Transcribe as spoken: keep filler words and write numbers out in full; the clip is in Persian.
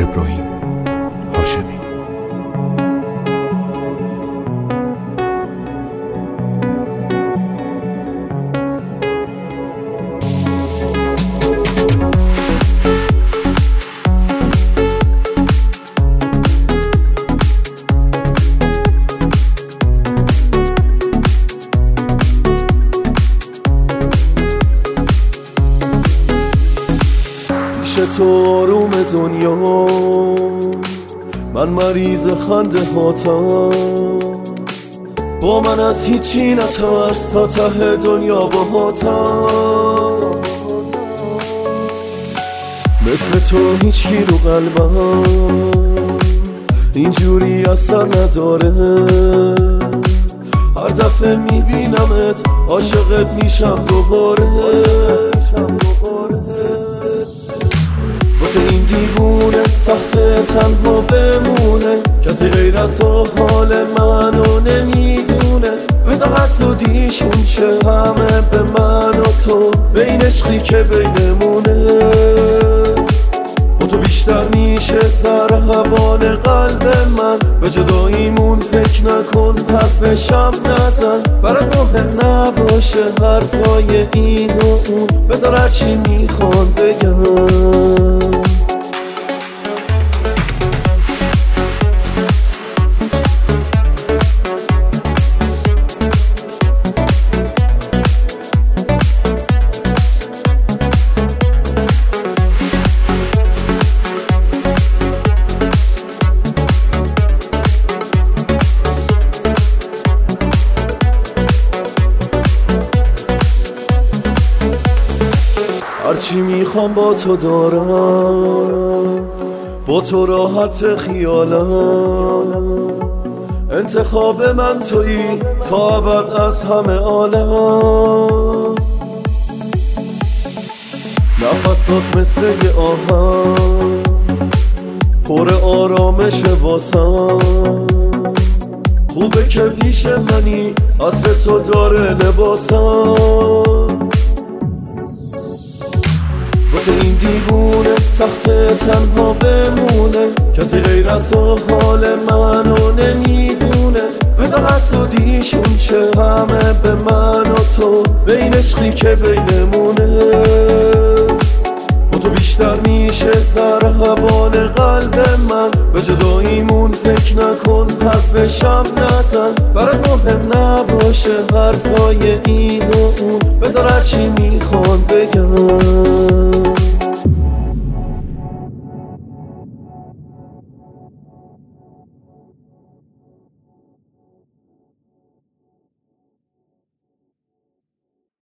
ابراهیم هاشمی. تو آروم دنیا، من مریض خنده هاتم، با من از هیچی نترس تا ته دنیا باهاتم. مثل تو هیچ کی رو قلبم اینجوری اثر نداره، هر دفعه میبینمت عاشقت میشم دوباره. واسه این دیوونه سخته تنها بمونه، کسی غیر از تو حال منو نمیدونه. بذار حسودیشون شه همه به من و تو، بین عشقی که بینمونه. با تو بیشتر میشه ضربان قلب من، به جداییمون فکر نکن حرفشم نزن. برات مهم نباشه حرفای این و اون، بذار هرچی میخوان بگم. هرچی میخوام با تو دارم، با تو راحت خیالم. انتخاب من تویی تا ابد از همه عالم. نفسات مثل یه آهن پر آرامش واسم، خوبه که پیش منی عطر تو داره لباسم. واسه این دیوونه سخته تنها بمونه، کسی غیر از تو حال منو نمیدونه. بذار حسودیشون شه همه به من و تو، بین عشقی که بینمونه. با تو بیشتر میشه ضربان قلب من، به جداییمون فکر نکن حرفشم نزن. برات مهم نباشه حرفای این و اون، بذار هرچی میخوان بگم.